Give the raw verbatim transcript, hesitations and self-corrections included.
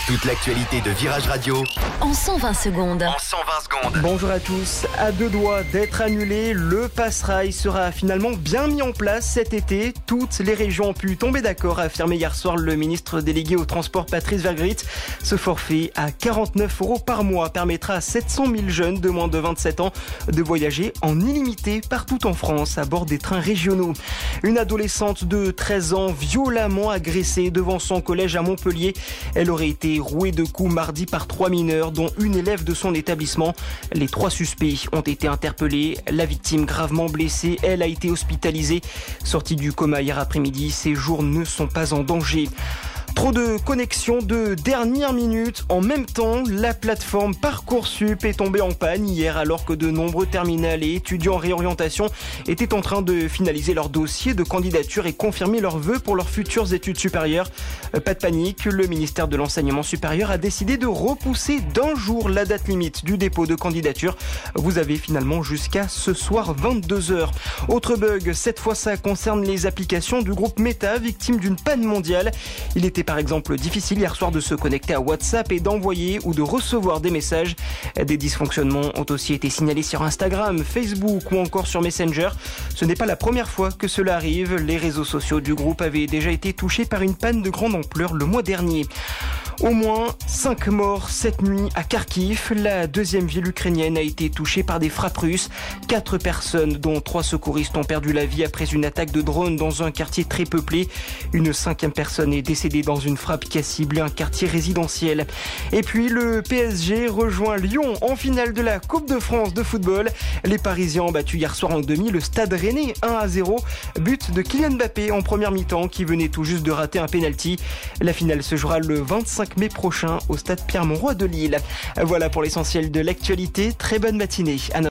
Toute l'actualité de Virage Radio en cent vingt secondes. En cent vingt secondes. Bonjour à tous. À deux doigts d'être annulé, le Pass-Rail sera finalement bien mis en place cet été. Toutes les régions ont pu tomber d'accord, a affirmé hier soir le ministre délégué au transport Patrice Vergrit. Ce forfait à quarante-neuf euros par mois permettra à sept cent mille jeunes de moins de vingt-sept ans de voyager en illimité partout en France à bord des trains régionaux. Une adolescente de treize ans violemment agressée devant son collège à Montpellier. Elle aurait été rouée de coups mardi par trois mineurs, dont une élève de son établissement. Les trois suspects ont été interpellés. La victime gravement blessée, elle a été hospitalisée. Sortie du coma hier après-midi, ses jours ne sont pas en danger. Trop de connexions de dernière minute. En même temps, la plateforme Parcoursup est tombée en panne hier alors que de nombreux terminales et étudiants en réorientation étaient en train de finaliser leur dossier de candidature et confirmer leurs vœux pour leurs futures études supérieures. Pas de panique, le ministère de l'Enseignement supérieur a décidé de repousser d'un jour la date limite du dépôt de candidature. Vous avez finalement jusqu'à ce soir vingt-deux heures. Autre bug, cette fois ça concerne les applications du groupe Meta, victime d'une panne mondiale. Il était par exemple difficile hier soir de se connecter à WhatsApp et d'envoyer ou de recevoir des messages. Des dysfonctionnements ont aussi été signalés sur Instagram, Facebook ou encore sur Messenger. Ce n'est pas la première fois que cela arrive. Les réseaux sociaux du groupe avaient déjà été touchés par une panne de grande ampleur le mois dernier. Au moins cinq morts cette nuit à Kharkiv. La deuxième ville ukrainienne a été touchée par des frappes russes. Quatre personnes, dont trois secouristes, ont perdu la vie après une attaque de drone dans un quartier très peuplé. Une cinquième personne est décédée dans une frappe qui a ciblé un quartier résidentiel. Et puis le P S G rejoint Lyon en finale de la Coupe de France de football. Les Parisiens ont battu hier soir en demi le Stade Rennais un à zéro. But de Kylian Mbappé en première mi-temps qui venait tout juste de rater un pénalty. La finale se jouera le vingt-cinq mai prochain au stade Pierre-Mauroy de Lille. Voilà pour l'essentiel de l'actualité. Très bonne matinée.